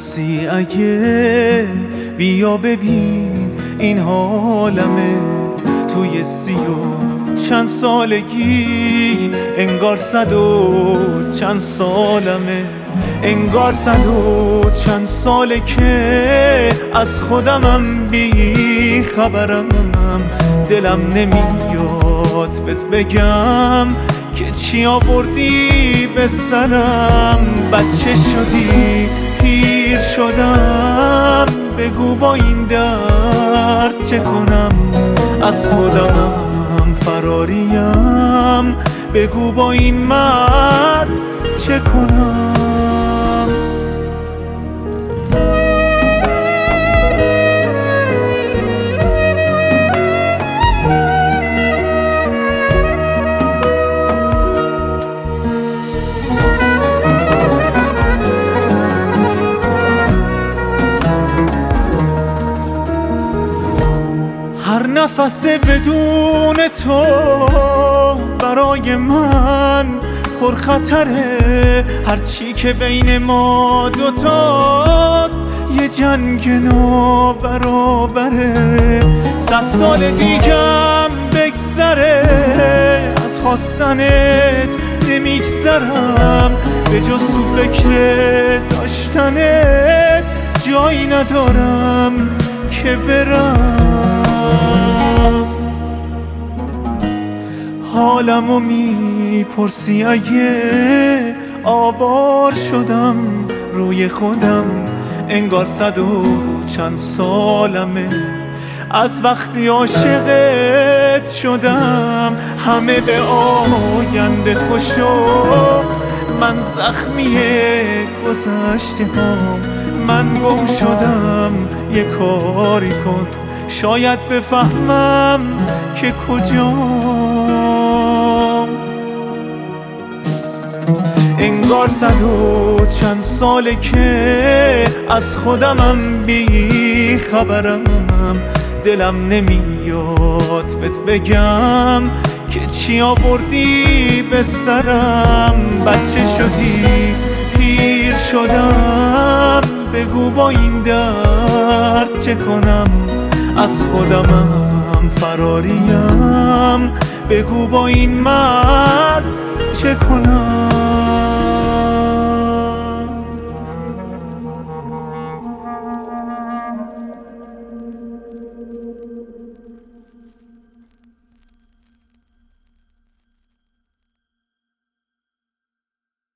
میپرسی اگه بیا ببین این حالمه توی 30 و چند سالگی، انگار 100 و چند سالمه، انگار 100 و چند ساله که از خودمم بی خبرم. دلم نمیاد بهت بگم که چی آوردی به سرم. بچه شدی پیر شدم، بگو با این درد چه کنم؟ از خودم فراریم، بگو با این مرد چه کنم؟ هر نفس بدون تو برای من پرخطره، هرچی که بین ما دوتاست یه جنگ نابرابره. 100 سال دیگم بگذره از خواستنت نمیگذرم، به جز تو فکر داشتنت جایی ندارم که برم. حالمو میپرسی اگه آوار شدم روی خودم، انگار 100 و چند سالمه از وقتی عاشقت شدم. همه به آینده خوشو، من زخمی گذشته هم. من گم شدم یه کاری کن، شاید بفهمم که کجام. انگار 100 و چند ساله که از خودمم بی خبرم. دلم نمیاد بهت بگم که چی آوردی به سرم. بچه شدی پیر شدم، بگو با این درد چه کنم؟ از خودمم فراریم، بگو با این مرد چه کنم؟